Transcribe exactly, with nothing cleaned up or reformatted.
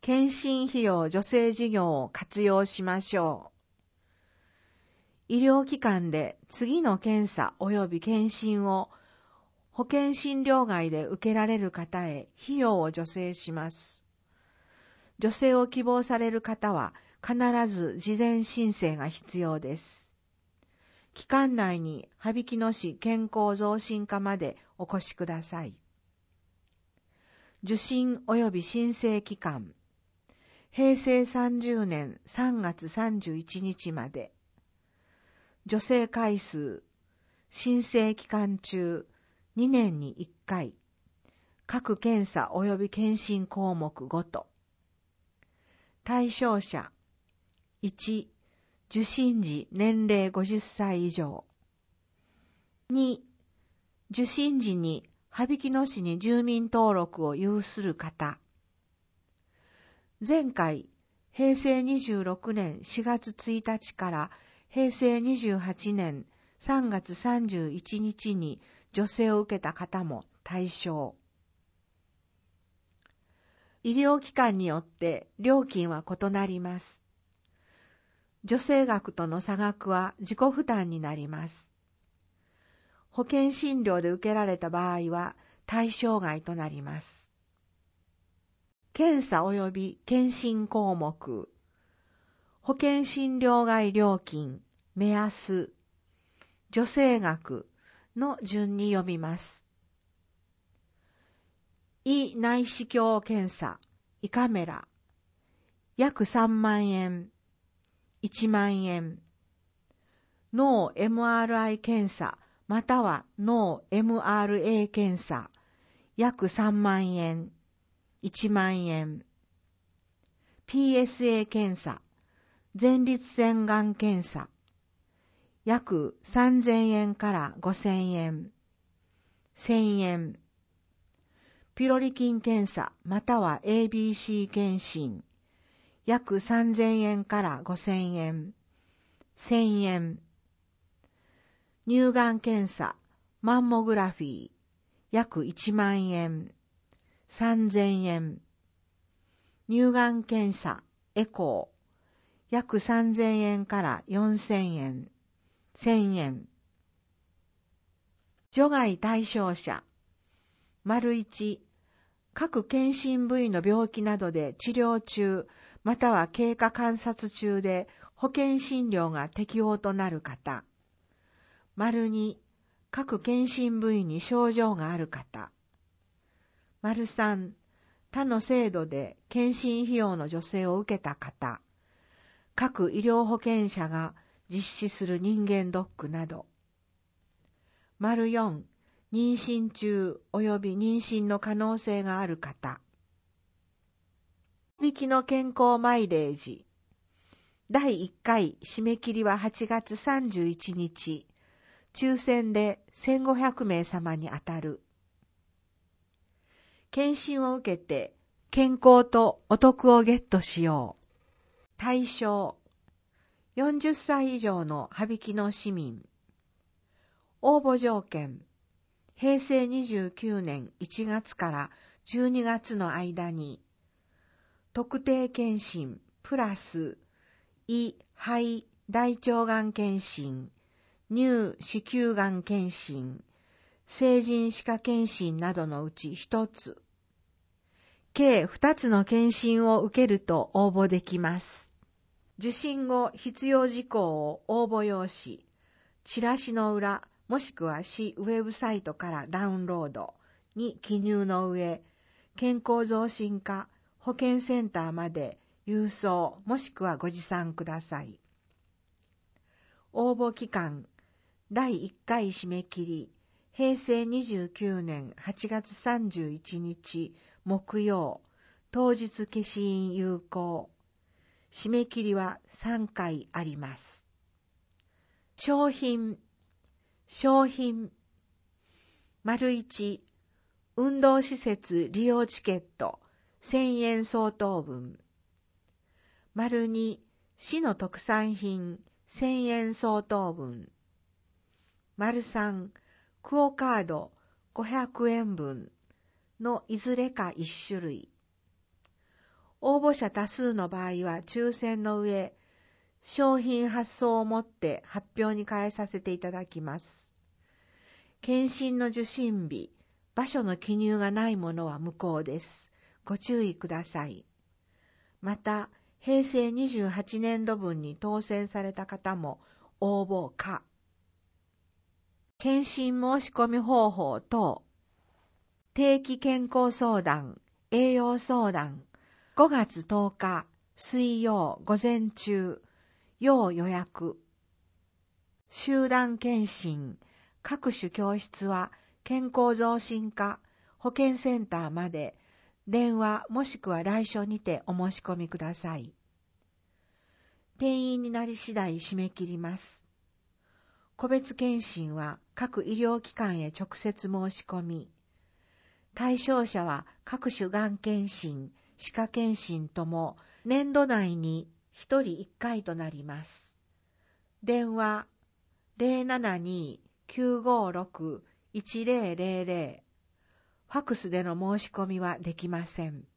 検診費用助成事業を活用しましょう。医療機関で次の検査及び検診を保険診療外で受けられる方へ費用を助成します。助成を希望される方は必ず事前申請が必要です。期間内に羽曳野市健康増進課までお越しください。受診及び申請期間、へいせいさんじゅうねんさんがつさんじゅういちにちまで。助成回数、申請期間中にねんにいっかい、各検査及び検診項目ごと。対象者、いち、受診時年齢ごじゅっさい以上。に、受診時に羽曳野市に住民登録を有する方。前回、へいせいにじゅうろくねんしがつついたちからへいせいにじゅうはちねんさんがつさんじゅういちにちに助成を受けた方も対象。医療機関によって料金は異なります。助成額との差額は自己負担になります。保険診療で受けられた場合は対象外となります。検査及び検診項目、保険診療外料金、目安、助成額の順に読みます。胃内視鏡検査、胃カメラ、約さんまんえん、いちまんえん。脳 エムアールアイ 検査または脳 エムアールエー 検査、約さんまんえん、いちまんえん。ピーエスエー 検査、前立腺がん検査、約さんぜんえんからごせんえん、せんえん。ピロリ菌検査または エービーシー 検診、約さんぜんえんからごせんえん、せんえん。乳がん検査、マンモグラフィー、約いちまんえん、さんぜんえん。乳がん検査、エコー、約さんぜんえんからよんせんえん、せんえん。除外対象者、丸いち、各検診部位の病気などで治療中、または経過観察中で保険診療が適用となる方。丸に、各検診部位に症状がある方。丸さん、他の制度で検診費用の助成を受けた方。各医療保険者が実施する人間ドックなど。丸よん、妊娠中及び妊娠の可能性がある方。羽曳野健康マイレージ。だいいっかい締め切りははちがつさんじゅういちにち。抽選でせんごひゃくめいさまに当たる。検診を受けて健康とお得をゲットしよう。対象、よんじゅっさい以上の羽曳野市民。応募条件、へいせいにじゅうきゅうねんいちがつからじゅうにがつの間に、特定検診プラス胃、肺、大腸がん検診、乳、子宮がん検診、成人歯科検診などのうち一つ、計二つの検診を受けると応募できます。受診後必要事項を応募用紙、チラシの裏もしくは市ウェブサイトからダウンロードに記入の上、健康増進課保健センターまで郵送もしくはご持参ください。応募期間、だいいっかい締め切り、へいせいにじゅうきゅうねんはちがつさんじゅういちにち木曜、当日消印有効。締め切りはさんかいあります。商品、商品。丸いち、運動施設利用チケットせんえん相当分。丸に、市の特産品せんえん相当分。丸さん、クオカードごひゃくえんぶんのいずれかいっしゅるい。 応募者多数の場合は抽選の上、商品発送をもって発表に変えさせていただきます。検診の受診日、場所の記入がないものは無効です。ご注意ください。また、へいせいにじゅうはちねんど分に当選された方も応募可。検診申し込み方法等、定期健康相談、栄養相談、ごがつとおか水曜午前中、要予約。集団検診、各種教室は健康増進課保健センターまで電話もしくは来所にてお申し込みください。定員になり次第締め切ります。個別検診は各医療機関へ直接申し込み、対象者は各種がん検診、歯科検診とも年度内にひとりいっかいとなります。電話 ゼロななに きゅうごろく いちゼロゼロゼロ、ファクスでの申し込みはできません。